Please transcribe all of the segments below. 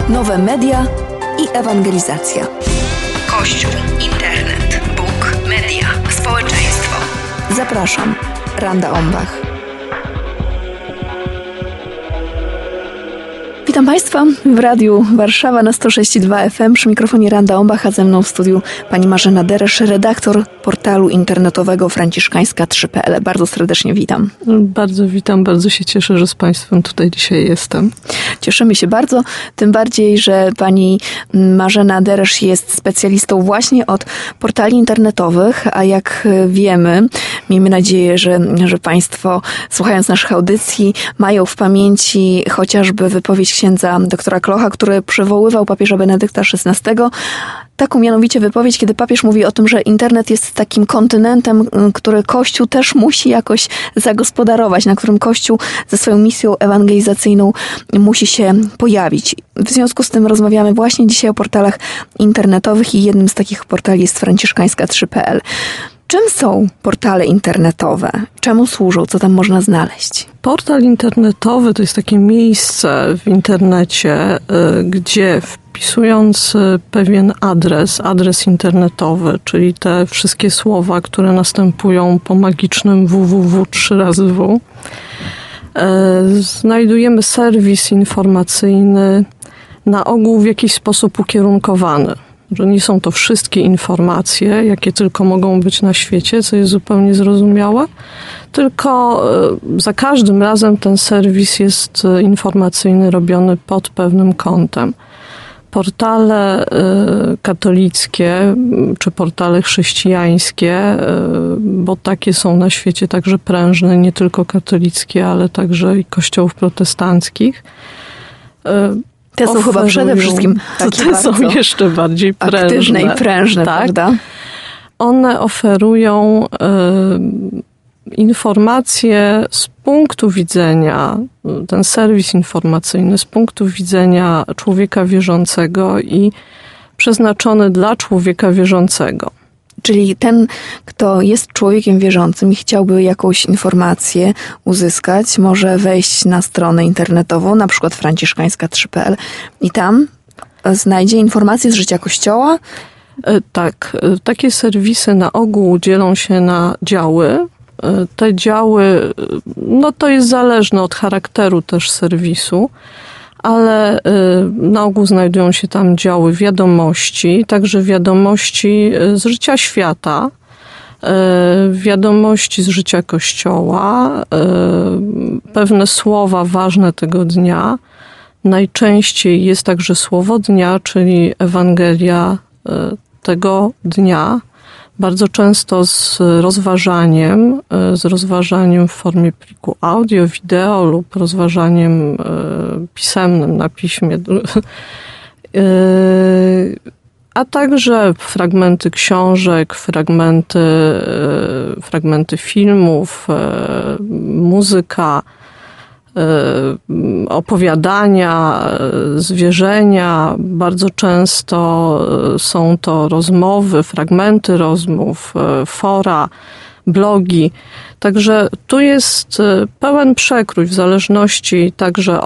nowe media i ewangelizacja. Kościół, internet, Bóg, media, społeczeństwo. Zapraszam, Randa Ombach. Witam Państwa w Radiu Warszawa na 106,2 FM. Przy mikrofonie Randa Ombach, a ze mną w studiu pani Marzena Deresz, redaktor portalu internetowego franciszkańska3.pl. Bardzo serdecznie witam. Bardzo witam, bardzo się cieszę, że z Państwem tutaj dzisiaj jestem. Cieszymy się bardzo, tym bardziej, że pani Marzena Deresz jest specjalistą właśnie od portali internetowych, a jak wiemy, miejmy nadzieję, że Państwo, słuchając naszych audycji, mają w pamięci chociażby wypowiedź księdza doktora Klocha, który przywoływał papieża Benedykta XVI. Taką mianowicie wypowiedź, kiedy papież mówi o tym, że internet jest takim kontynentem, który Kościół też musi jakoś zagospodarować, na którym Kościół ze swoją misją ewangelizacyjną musi się pojawić. W związku z tym rozmawiamy właśnie dzisiaj o portalach internetowych i jednym z takich portali jest franciszkańska3.pl. Czym są portale internetowe? Czemu służą? Co tam można znaleźć? Portal internetowy to jest takie miejsce w internecie, gdzie wpisując pewien adres internetowy, czyli te wszystkie słowa, które następują po magicznym www 3 razy w, znajdujemy serwis informacyjny, na ogół w jakiś sposób ukierunkowany. Że nie są to wszystkie informacje, jakie tylko mogą być na świecie, co jest zupełnie zrozumiałe, tylko za każdym razem ten serwis jest informacyjny, robiony pod pewnym kątem. Portale katolickie czy portale chrześcijańskie, bo takie są na świecie także prężne, nie tylko katolickie, ale także i kościołów protestanckich. Te są chyba przede wszystkim takie te są jeszcze bardziej prężne. Aktywne i prężne, tak? Prawda? One oferują informacje z punktu widzenia, ten serwis informacyjny z punktu widzenia człowieka wierzącego i przeznaczony dla człowieka wierzącego. Czyli ten, kto jest człowiekiem wierzącym i chciałby jakąś informację uzyskać, może wejść na stronę internetową, na przykład franciszkańska3.pl i tam znajdzie informacje z życia Kościoła? Tak, takie serwisy na ogół dzielą się na działy. Te działy, no to jest zależne od charakteru też serwisu, ale na ogół znajdują się tam działy wiadomości, także wiadomości z życia świata, wiadomości z życia Kościoła, pewne słowa ważne tego dnia. Najczęściej jest także słowo dnia, czyli Ewangelia tego dnia, bardzo często z rozważaniem w formie pliku audio, wideo lub rozważaniem pisemnym na piśmie, a także fragmenty książek, fragmenty filmów, muzyka, opowiadania, zwierzenia. Bardzo często są to rozmowy, fragmenty rozmów, fora, blogi. Także tu jest pełen przekrój w zależności także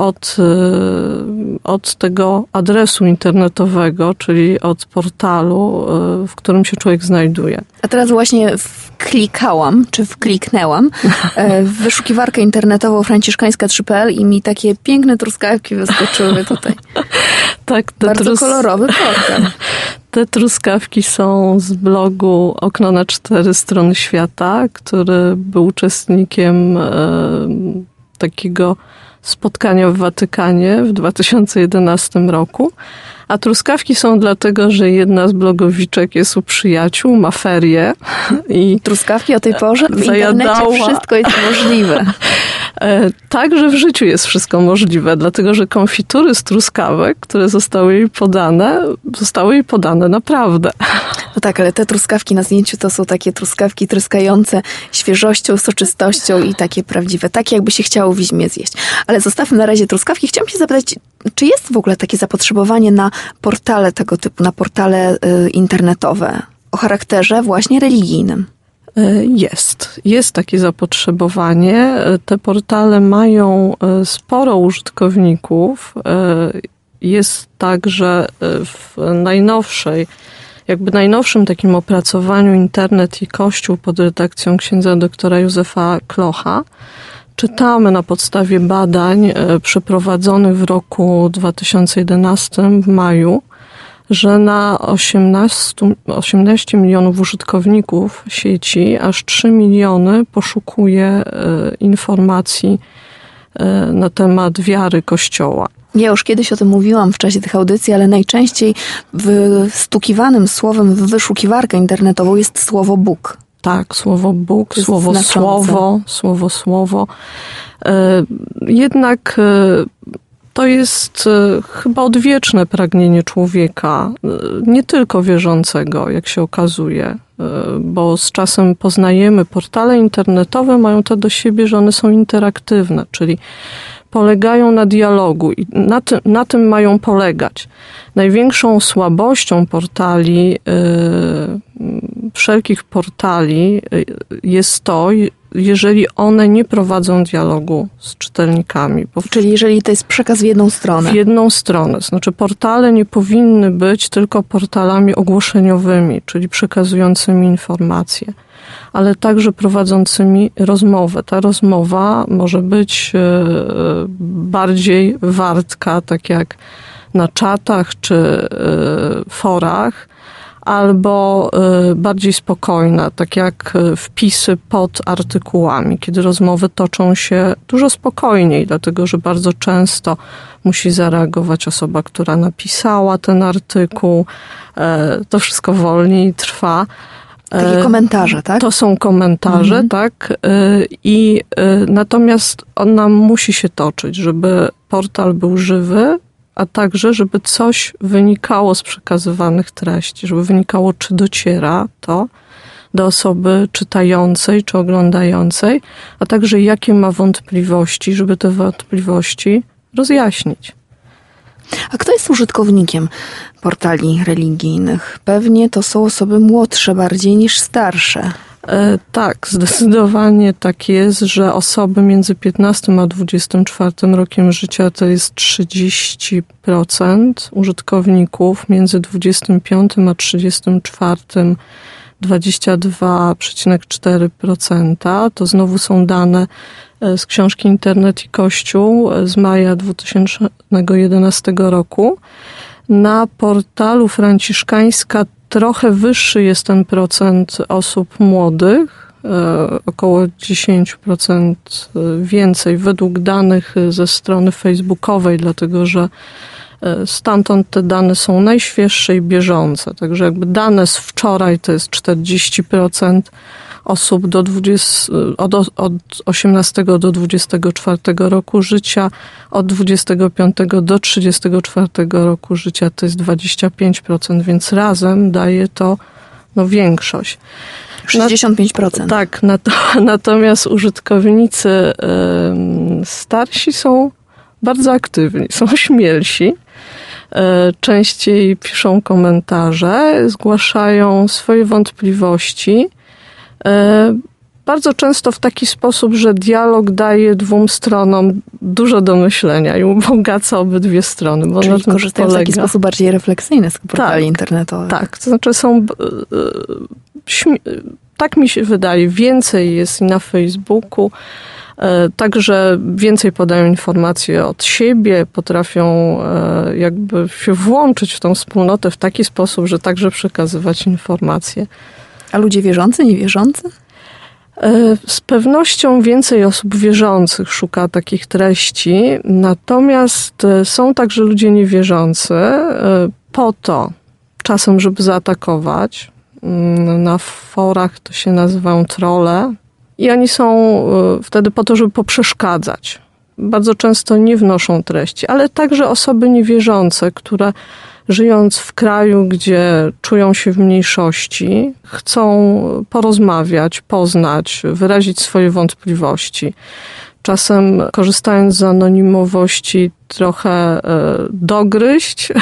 od tego adresu internetowego, czyli od portalu, w którym się człowiek znajduje. A teraz właśnie wkliknęłam w wyszukiwarkę internetową franciszkańska3.pl i mi takie piękne truskawki wyskoczyły tutaj. Tak, bardzo kolorowy portal. Te truskawki są z blogu Okno na 4 strony świata, który był uczestnikiem takiego spotkania w Watykanie w 2011 roku. A truskawki są dlatego, że jedna z blogowiczek jest u przyjaciół, ma ferie i truskawki o tej porze w internecie wszystko jest możliwe. Także w życiu jest wszystko możliwe, dlatego że konfitury z truskawek, które zostały jej podane naprawdę. No tak, ale te truskawki na zdjęciu to są takie truskawki tryskające świeżością, soczystością i takie prawdziwe, takie jakby się chciało w Izmie zjeść. Ale zostawmy na razie truskawki. Chciałam się zapytać, czy jest w ogóle takie zapotrzebowanie na portale tego typu, na portale internetowe o charakterze właśnie religijnym? Jest takie zapotrzebowanie. Te portale mają sporo użytkowników jest tak, że w najnowszym takim opracowaniu Internet i Kościół pod redakcją księdza doktora Józefa Klocha czytamy na podstawie badań przeprowadzonych w roku 2011 w maju, że na 18 milionów użytkowników sieci aż 3 miliony poszukuje informacji na temat wiary Kościoła. Ja już kiedyś o tym mówiłam w czasie tych audycji, ale najczęściej wstukiwanym słowem w wyszukiwarkę internetową jest słowo Bóg. Tak, słowo Bóg, słowo słowo. Jednak to jest chyba odwieczne pragnienie człowieka, nie tylko wierzącego, jak się okazuje, bo z czasem poznajemy, portale internetowe mają to do siebie, że one są interaktywne, czyli polegają na dialogu i na tym mają polegać. Największą słabością portali, wszelkich portali jest to, jeżeli one nie prowadzą dialogu z czytelnikami. Czyli jeżeli to jest przekaz w jedną stronę. W jedną stronę. Znaczy portale nie powinny być tylko portalami ogłoszeniowymi, czyli przekazującymi informacje, ale także prowadzącymi rozmowę. Ta rozmowa może być bardziej wartka, tak jak na czatach czy forach, albo bardziej spokojna, tak jak wpisy pod artykułami, kiedy rozmowy toczą się dużo spokojniej, dlatego że bardzo często musi zareagować osoba, która napisała ten artykuł. To wszystko wolniej trwa. Takie komentarze, tak? To są komentarze, tak. I natomiast on nam musi się toczyć, żeby portal był żywy, a także, żeby coś wynikało z przekazywanych treści, żeby wynikało, czy dociera to do osoby czytającej czy oglądającej, a także jakie ma wątpliwości, żeby te wątpliwości rozjaśnić. A kto jest użytkownikiem portali religijnych? Pewnie to są osoby młodsze bardziej niż starsze. Tak, zdecydowanie tak jest, że osoby między 15 a 24 rokiem życia to jest 30% użytkowników, między 25 a 34 22,4%. To znowu są dane z książki Internet i Kościół z maja 2011 roku. Na portalu Franciszkańska trochę wyższy jest ten procent osób młodych, około 10% więcej według danych ze strony facebookowej, dlatego że stamtąd te dane są najświeższe i bieżące. Także jakby dane z wczoraj to jest 40% osób od 18 do 24 roku życia, od 25 do 34 roku życia to jest 25%, więc razem daje to większość. 65%. Tak, natomiast użytkownicy starsi są bardzo aktywni, są śmielsi. Częściej piszą komentarze, zgłaszają swoje wątpliwości. Bardzo często w taki sposób, że dialog daje dwóm stronom dużo do myślenia i ubogaca obydwie strony. Bo czyli korzystają w taki sposób bardziej refleksyjny z portali internetowych. Tak, to znaczy tak mi się wydaje, więcej jest i na Facebooku, także więcej podają informacje od siebie, potrafią jakby się włączyć w tą wspólnotę w taki sposób, że także przekazywać informacje. A ludzie wierzący, niewierzący? Z pewnością więcej osób wierzących szuka takich treści, natomiast są także ludzie niewierzący po to, czasem żeby zaatakować. Na forach to się nazywają trolle i oni są wtedy po to, żeby poprzeszkadzać. Bardzo często nie wnoszą treści, ale także osoby niewierzące, które żyjąc w kraju, gdzie czują się w mniejszości, chcą porozmawiać, poznać, wyrazić swoje wątpliwości. Czasem korzystając z anonimowości trochę dogryźć,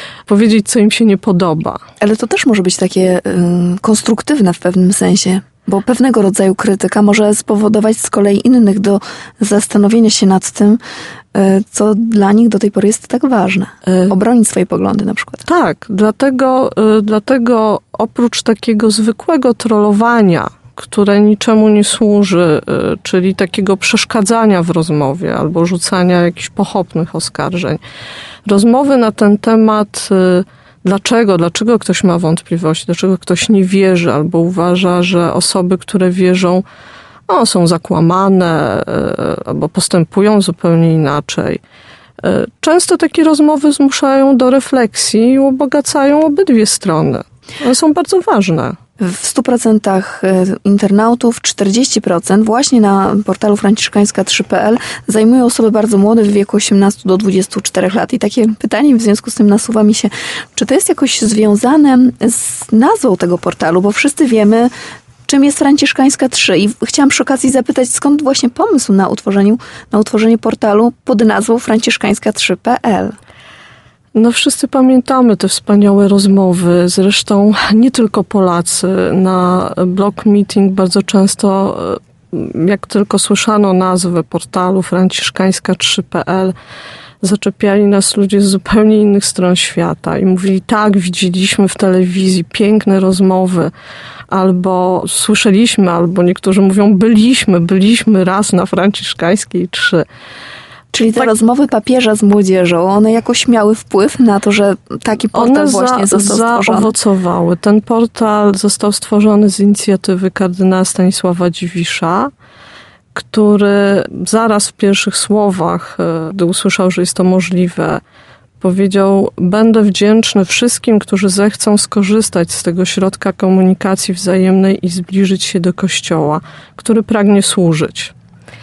powiedzieć, co im się nie podoba. Ale to też może być takie konstruktywne w pewnym sensie, Bo pewnego rodzaju krytyka może spowodować z kolei innych do zastanowienia się nad tym, co dla nich do tej pory jest tak ważne. Obronić swoje poglądy na przykład. Tak, dlatego oprócz takiego zwykłego trollowania, które niczemu nie służy, czyli takiego przeszkadzania w rozmowie albo rzucania jakichś pochopnych oskarżeń, rozmowy na ten temat, dlaczego ktoś ma wątpliwości, dlaczego ktoś nie wierzy albo uważa, że osoby, które wierzą, są zakłamane albo postępują zupełnie inaczej. Często takie rozmowy zmuszają do refleksji i ubogacają obydwie strony. One są bardzo ważne. W 100% internautów 40% właśnie na portalu franciszkańska3.pl zajmują osoby bardzo młode w wieku 18 do 24 lat. I takie pytanie w związku z tym nasuwa mi się, czy to jest jakoś związane z nazwą tego portalu, bo wszyscy wiemy, czym jest Franciszkańska 3 i chciałam przy okazji zapytać, skąd właśnie pomysł na utworzenie portalu pod nazwą franciszkańska3.pl. No wszyscy pamiętamy te wspaniałe rozmowy, zresztą nie tylko Polacy. Na blog meeting bardzo często, jak tylko słyszano nazwę portalu franciszkańska3.pl, zaczepiali nas ludzie z zupełnie innych stron świata i mówili, tak, widzieliśmy w telewizji piękne rozmowy, albo słyszeliśmy, albo niektórzy mówią, byliśmy raz na Franciszkańskiej 3. Czyli te rozmowy papieża z młodzieżą, one jakoś miały wpływ na to, że taki portal właśnie został stworzony? Zaowocowały. Ten portal został stworzony z inicjatywy kardynała Stanisława Dziwisza, który zaraz w pierwszych słowach, gdy usłyszał, że jest to możliwe, powiedział, będę wdzięczny wszystkim, którzy zechcą skorzystać z tego środka komunikacji wzajemnej i zbliżyć się do Kościoła, który pragnie służyć.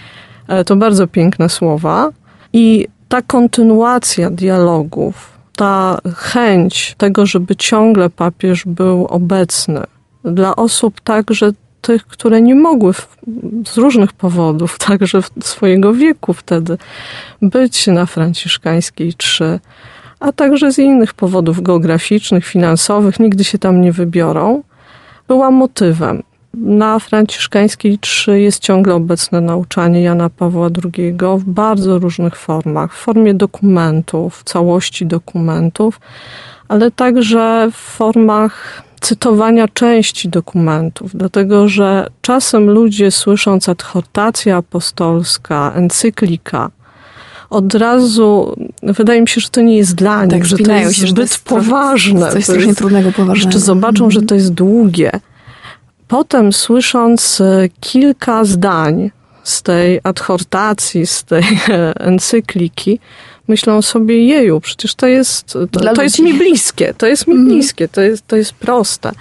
To bardzo piękne słowa. I ta kontynuacja dialogów, ta chęć tego, żeby ciągle papież był obecny dla osób także tych, które nie mogły z różnych powodów, także swojego wieku wtedy, być na Franciszkańskiej 3, a także z innych powodów geograficznych, finansowych, nigdy się tam nie wybiorą, była motywem. Na Franciszkańskiej 3 jest ciągle obecne nauczanie Jana Pawła II w bardzo różnych formach. W formie dokumentów, całości dokumentów, ale także w formach cytowania części dokumentów. Dlatego, że czasem ludzie, słysząc adhortacja apostolska, encyklika, od razu wydaje mi się, że to nie jest dla nich, że to jest zbyt poważne. Coś strasznie trudnego, poważnego. Jeszcze zobaczą, że to jest długie. Potem słysząc kilka zdań z tej adhortacji, z tej encykliki, myślą sobie, jeju, przecież to jest mi bliskie, to jest proste.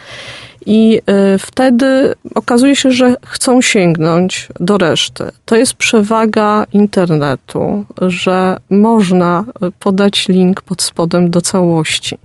I wtedy okazuje się, że chcą sięgnąć do reszty. To jest przewaga internetu, że można podać link pod spodem do całości.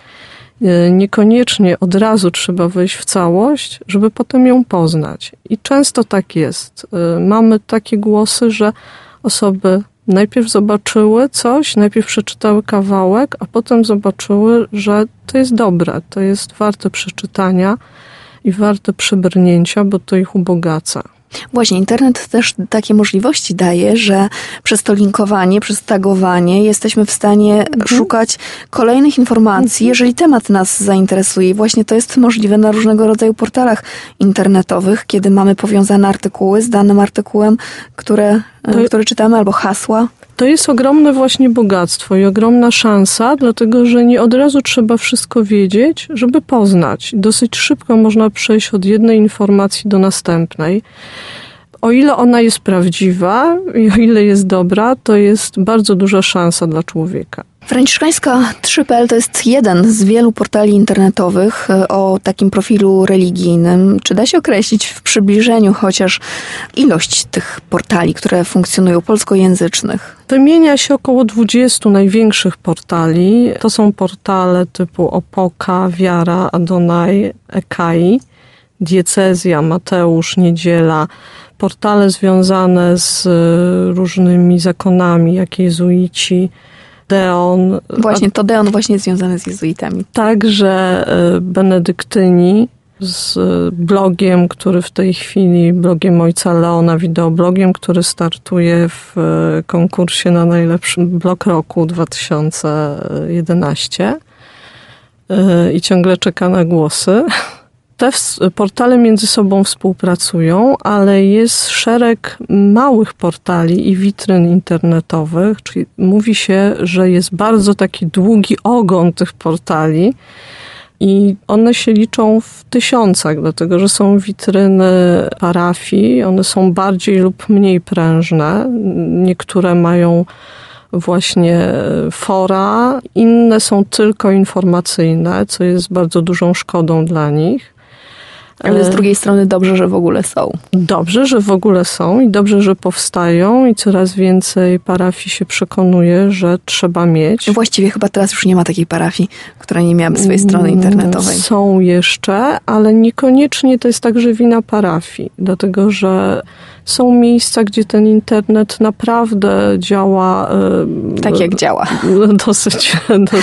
Niekoniecznie od razu trzeba wejść w całość, żeby potem ją poznać. I często tak jest. Mamy takie głosy, że osoby najpierw zobaczyły coś, najpierw przeczytały kawałek, a potem zobaczyły, że to jest dobre, to jest warte przeczytania i warte przybrnięcia, bo to ich ubogaca. Właśnie, internet też takie możliwości daje, że przez to linkowanie, przez tagowanie jesteśmy w stanie szukać kolejnych informacji, jeżeli temat nas zainteresuje. I właśnie to jest możliwe na różnego rodzaju portalach internetowych, kiedy mamy powiązane artykuły z danym artykułem, który czytamy, albo hasła. To jest ogromne właśnie bogactwo i ogromna szansa, dlatego że nie od razu trzeba wszystko wiedzieć, żeby poznać. Dosyć szybko można przejść od jednej informacji do następnej. O ile ona jest prawdziwa i o ile jest dobra, to jest bardzo duża szansa dla człowieka. Franciszkańska3.pl to jest jeden z wielu portali internetowych o takim profilu religijnym. Czy da się określić w przybliżeniu chociaż ilość tych portali, które funkcjonują, polskojęzycznych? Wymienia się około 20 największych portali. To są portale typu Opoka, Wiara, Adonai, Ekai, Diecezja, Mateusz, Niedziela. Portale związane z różnymi zakonami, jak jezuici, Deon. Właśnie, to Deon właśnie jest związane z jezuitami. Także benedyktyni. z blogiem, który w tej chwili, blogiem ojca Leona, wideoblogiem, który startuje w konkursie na najlepszy blog roku 2011 i ciągle czeka na głosy. Te portale między sobą współpracują, ale jest szereg małych portali i witryn internetowych, czyli mówi się, że jest bardzo taki długi ogon tych portali i one się liczą w tysiącach, dlatego że są witryny parafii, one są bardziej lub mniej prężne, niektóre mają właśnie fora, inne są tylko informacyjne, co jest bardzo dużą szkodą dla nich. Ale z drugiej strony dobrze, że w ogóle są. Dobrze, że w ogóle są i dobrze, że powstają i coraz więcej parafii się przekonuje, że trzeba mieć. Właściwie chyba teraz już nie ma takiej parafii, która nie miałaby swojej strony internetowej. Są jeszcze, ale niekoniecznie to jest także wina parafii, dlatego że są miejsca, gdzie ten internet naprawdę działa tak jak działa. Dosyć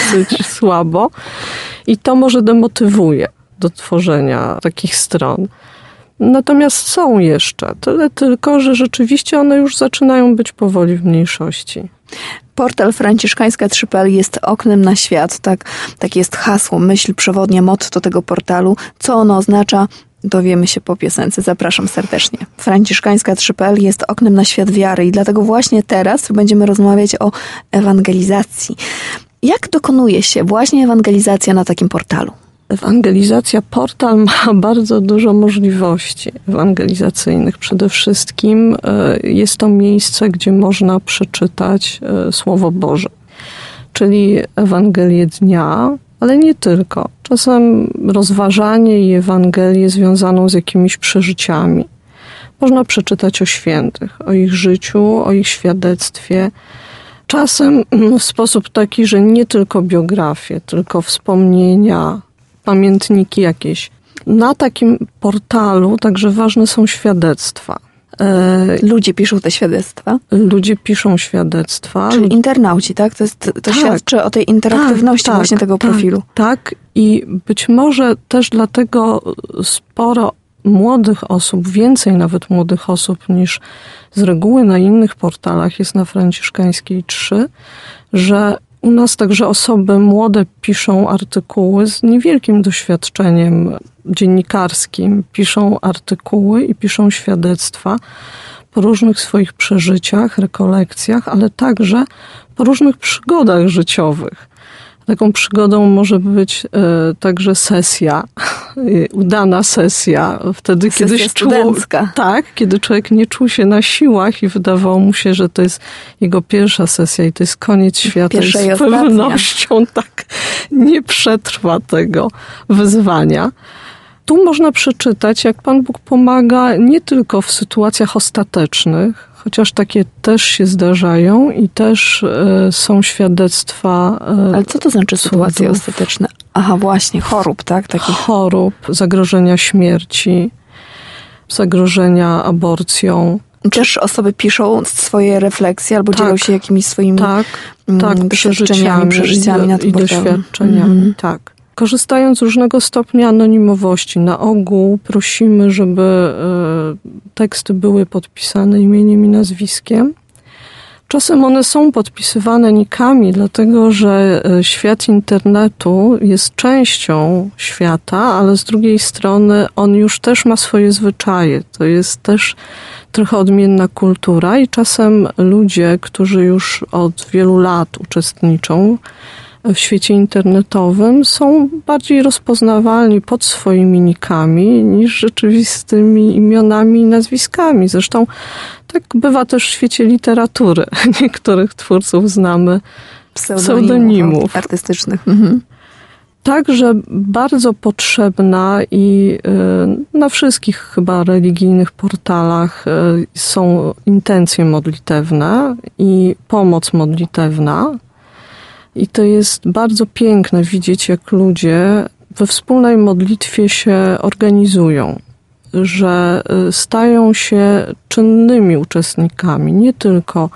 słabo i to może demotywuje do tworzenia takich stron. Natomiast są jeszcze, tyle tylko, że rzeczywiście one już zaczynają być powoli w mniejszości. Portal franciszkańska3.pl jest oknem na świat, tak jest hasło, myśl przewodnia, motto tego portalu. Co ono oznacza? Dowiemy się po piosence. Zapraszam serdecznie. Franciszkańska3.pl jest oknem na świat wiary i dlatego właśnie teraz będziemy rozmawiać o ewangelizacji. Jak dokonuje się właśnie ewangelizacja na takim portalu? Ewangelizacja, portal ma bardzo dużo możliwości ewangelizacyjnych. Przede wszystkim jest to miejsce, gdzie można przeczytać Słowo Boże, czyli Ewangelię dnia, ale nie tylko. Czasem rozważanie i Ewangelię związaną z jakimiś przeżyciami. Można przeczytać o świętych, o ich życiu, o ich świadectwie. Czasem w sposób taki, że nie tylko biografię, tylko wspomnienia, pamiętniki jakieś. Na takim portalu także ważne są świadectwa. Ludzie piszą te świadectwa? Ludzie piszą świadectwa. Czyli internauci, tak? To świadczy o tej interaktywności właśnie tego profilu. Tak. I być może też dlatego sporo młodych osób, więcej nawet młodych osób niż z reguły na innych portalach jest na Franciszkańskiej 3, że u nas także osoby młode piszą artykuły z niewielkim doświadczeniem dziennikarskim, piszą artykuły i piszą świadectwa po różnych swoich przeżyciach, rekolekcjach, ale także po różnych przygodach życiowych. Taką przygodą może być także sesja, udana sesja. Wtedy, kiedy człowiek nie czuł się na siłach i wydawało mu się, że to jest jego pierwsza sesja i to jest koniec świata i z pewnością tak nie przetrwa tego wyzwania. Tu można przeczytać, jak Pan Bóg pomaga nie tylko w sytuacjach ostatecznych, chociaż takie też się zdarzają i też są świadectwa. Ale co to znaczy sytuacje ostateczne? Aha, właśnie, chorób, tak? Chorób, zagrożenia śmierci, zagrożenia aborcją. Też osoby piszą swoje refleksje albo dzielą się jakimiś swoimi przeżyciami na tym portalu. Doświadczeniami, tak. Korzystając z różnego stopnia anonimowości, na ogół prosimy, żeby teksty były podpisane imieniem i nazwiskiem. Czasem one są podpisywane nikami, dlatego że świat internetu jest częścią świata, ale z drugiej strony on już też ma swoje zwyczaje. To jest też trochę odmienna kultura i czasem ludzie, którzy już od wielu lat uczestniczą w świecie internetowym, są bardziej rozpoznawalni pod swoimi nikami niż rzeczywistymi imionami i nazwiskami. Zresztą tak bywa też w świecie literatury. Niektórych twórców znamy pseudonimów artystycznych. Także bardzo potrzebna i na wszystkich chyba religijnych portalach są intencje modlitewne i pomoc modlitewna. I to jest bardzo piękne widzieć, jak ludzie we wspólnej modlitwie się organizują, że stają się czynnymi uczestnikami, nie tylko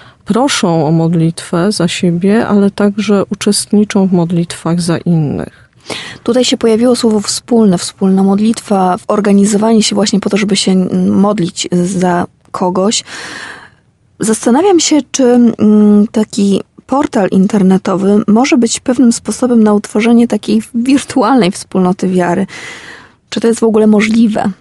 proszą o modlitwę za siebie, ale także uczestniczą w modlitwach za innych. Tutaj się pojawiło słowo wspólne, wspólna modlitwa, organizowanie się właśnie po to, żeby się modlić za kogoś. Zastanawiam się, czy taki portal internetowy może być pewnym sposobem na utworzenie takiej wirtualnej wspólnoty wiary. Czy to jest w ogóle możliwe?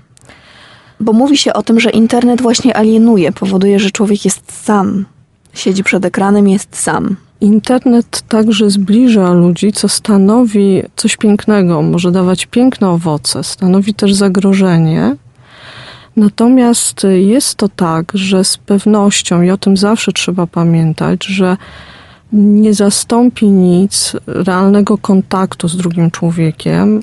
Bo mówi się o tym, że internet właśnie alienuje, powoduje, że człowiek jest sam. Siedzi przed ekranem, jest sam. Internet także zbliża ludzi, co stanowi coś pięknego, może dawać piękne owoce, stanowi też zagrożenie. Natomiast jest to tak, że z pewnością, i o tym zawsze trzeba pamiętać, że nie zastąpi nic realnego kontaktu z drugim człowiekiem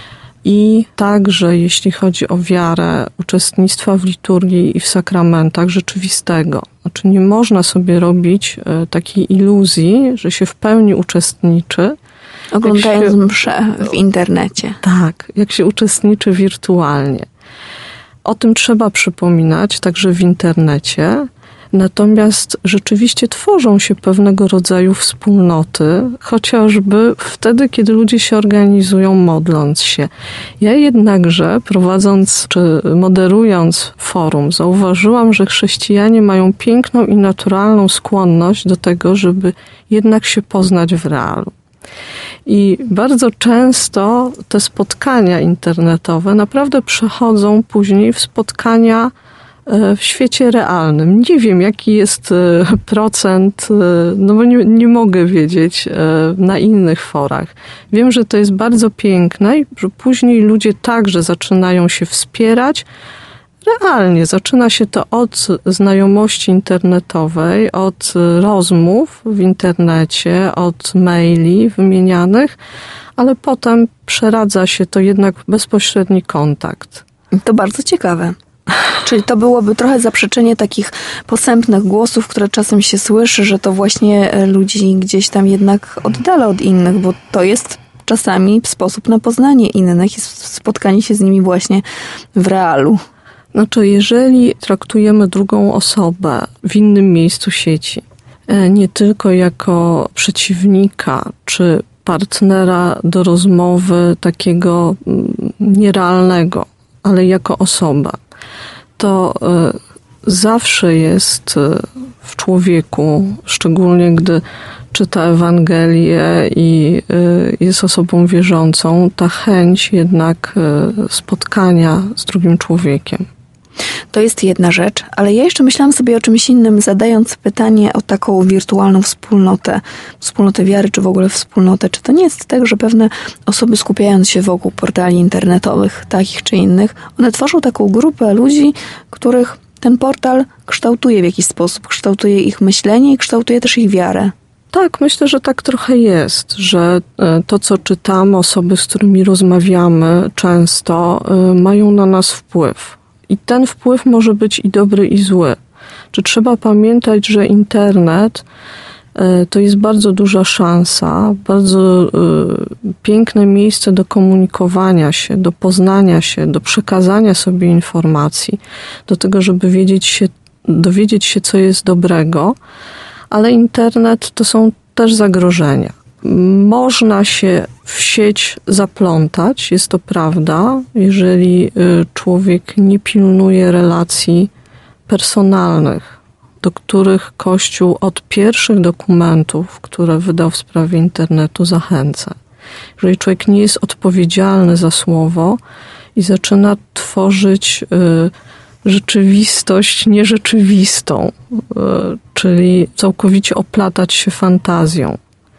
i także, jeśli chodzi o wiarę, uczestnictwa w liturgii i w sakramentach rzeczywistego. Znaczy nie można sobie robić takiej iluzji, że się w pełni uczestniczy. Oglądając mszę w internecie. Tak, jak się uczestniczy wirtualnie. O tym trzeba przypominać także w internecie. Natomiast rzeczywiście tworzą się pewnego rodzaju wspólnoty, chociażby wtedy, kiedy ludzie się organizują, modląc się. Ja jednakże, prowadząc czy moderując forum, zauważyłam, że chrześcijanie mają piękną i naturalną skłonność do tego, żeby jednak się poznać w realu. I bardzo często te spotkania internetowe naprawdę przechodzą później w spotkania w świecie realnym. Nie wiem, jaki jest procent, no bo nie mogę wiedzieć na innych forach. Wiem, że to jest bardzo piękne i że później ludzie także zaczynają się wspierać. Realnie zaczyna się to od znajomości internetowej, od rozmów w internecie, od maili wymienianych, ale potem przeradza się to jednak w bezpośredni kontakt. To bardzo ciekawe. Czyli to byłoby trochę zaprzeczenie takich posępnych głosów, które czasem się słyszy, że to właśnie ludzi gdzieś tam jednak oddala od innych, bo to jest czasami sposób na poznanie innych i spotkanie się z nimi właśnie w realu. Znaczy, jeżeli traktujemy drugą osobę w innym miejscu sieci, nie tylko jako przeciwnika czy partnera do rozmowy takiego nierealnego, ale jako osoba, to zawsze jest w człowieku, szczególnie gdy czyta Ewangelię i jest osobą wierzącą, ta chęć jednak spotkania z drugim człowiekiem. To jest jedna rzecz, ale ja jeszcze myślałam sobie o czymś innym, zadając pytanie o taką wirtualną wspólnotę wiary, czy w ogóle wspólnotę. Czy to nie jest tak, że pewne osoby, skupiając się wokół portali internetowych, takich czy innych, one tworzą taką grupę ludzi, których ten portal kształtuje w jakiś sposób, kształtuje ich myślenie i kształtuje też ich wiarę? Tak, myślę, że tak trochę jest, że to, co czytamy, osoby, z którymi rozmawiamy, często mają na nas wpływ. I ten wpływ może być i dobry, i zły. Czy trzeba pamiętać, że internet to jest bardzo duża szansa, bardzo piękne miejsce do komunikowania się, do poznania się, do przekazania sobie informacji, do tego, żeby dowiedzieć się, co jest dobrego, ale internet to są też zagrożenia. Można się w sieć zaplątać, jest to prawda, jeżeli człowiek nie pilnuje relacji personalnych, do których Kościół od pierwszych dokumentów, które wydał w sprawie internetu, zachęca. Jeżeli człowiek nie jest odpowiedzialny za słowo i zaczyna tworzyć rzeczywistość nierzeczywistą, czyli całkowicie oplatać się fantazją.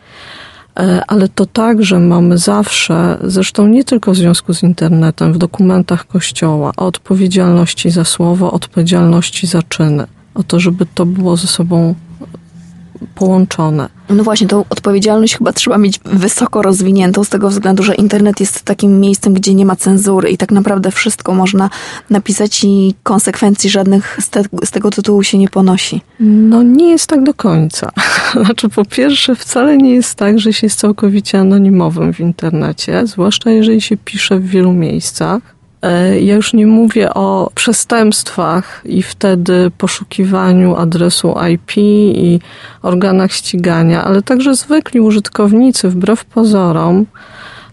Ale to także mamy zawsze, zresztą nie tylko w związku z internetem, w dokumentach Kościoła, o odpowiedzialności za słowo, odpowiedzialności za czyny. O to, żeby to było ze sobą połączone. No właśnie, tą odpowiedzialność chyba trzeba mieć wysoko rozwiniętą z tego względu, że internet jest takim miejscem, gdzie nie ma cenzury i tak naprawdę wszystko można napisać i konsekwencji żadnych z tego tytułu się nie ponosi. No nie jest tak do końca. Znaczy, po pierwsze, wcale nie jest tak, że się jest całkowicie anonimowym w internecie, zwłaszcza jeżeli się pisze w wielu miejscach. Ja już nie mówię o przestępstwach i wtedy poszukiwaniu adresu IP i organach ścigania, ale także zwykli użytkownicy, wbrew pozorom,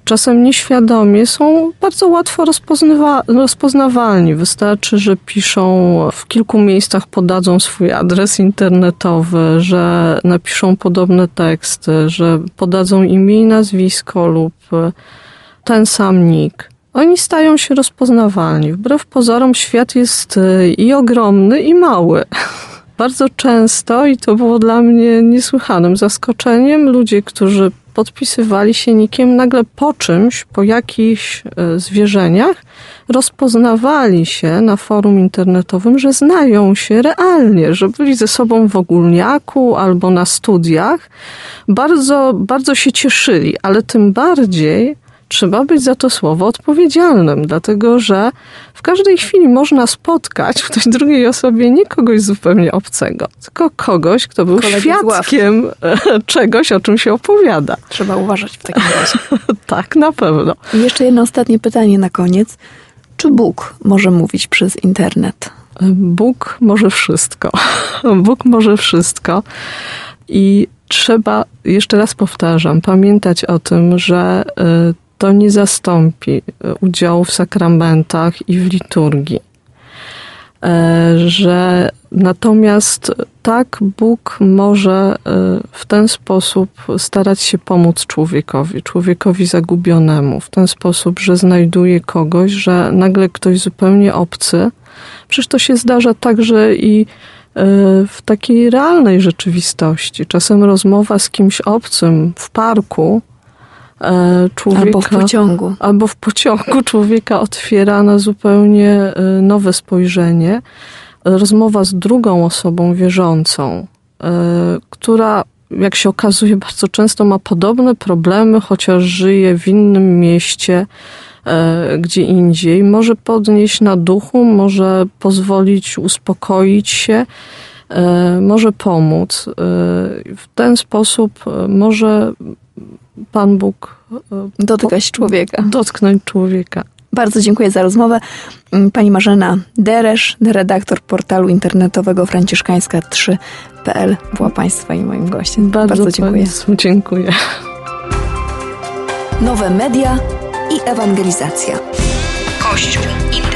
czasem nieświadomie, są bardzo łatwo rozpoznawalni. Wystarczy, że piszą w kilku miejscach, podadzą swój adres internetowy, że napiszą podobne teksty, że podadzą imię i nazwisko lub ten sam nick. Oni stają się rozpoznawalni. Wbrew pozorom świat jest i ogromny, i mały. Bardzo często, i to było dla mnie niesłychanym zaskoczeniem, ludzie, którzy podpisywali się nickiem, nagle po czymś, po jakichś zwierzeniach, rozpoznawali się na forum internetowym, że znają się realnie, że byli ze sobą w ogólniaku albo na studiach. Bardzo, bardzo się cieszyli, ale tym bardziej trzeba być za to słowo odpowiedzialnym, dlatego że w każdej chwili można spotkać w tej drugiej osobie nie kogoś zupełnie obcego, tylko kogoś, kto był świadkiem czegoś, o czym się opowiada. Trzeba uważać w takim razie. Tak, na pewno. I jeszcze jedno ostatnie pytanie na koniec. Czy Bóg może mówić przez internet? Bóg może wszystko. Bóg może wszystko. I trzeba, jeszcze raz powtarzam, pamiętać o tym, że to nie zastąpi udziału w sakramentach i w liturgii. Że natomiast tak Bóg może w ten sposób starać się pomóc człowiekowi zagubionemu, w ten sposób, że znajduje kogoś, że nagle ktoś zupełnie obcy. Przecież to się zdarza także i w takiej realnej rzeczywistości. Czasem rozmowa z kimś obcym w parku człowieka, albo w pociągu człowieka otwiera na zupełnie nowe spojrzenie. Rozmowa z drugą osobą wierzącą, która, jak się okazuje, bardzo często ma podobne problemy, chociaż żyje w innym mieście, gdzie indziej, może podnieść na duchu, może pozwolić uspokoić się, może pomóc. W ten sposób może Pan Bóg dotknąć człowieka. Bardzo dziękuję za rozmowę. Pani Marzena Deresz, redaktor portalu internetowego franciszkańska3.pl była Państwa i moim gościem. Bardzo dziękuję. Dziękuję. Nowe media i ewangelizacja. Kościół.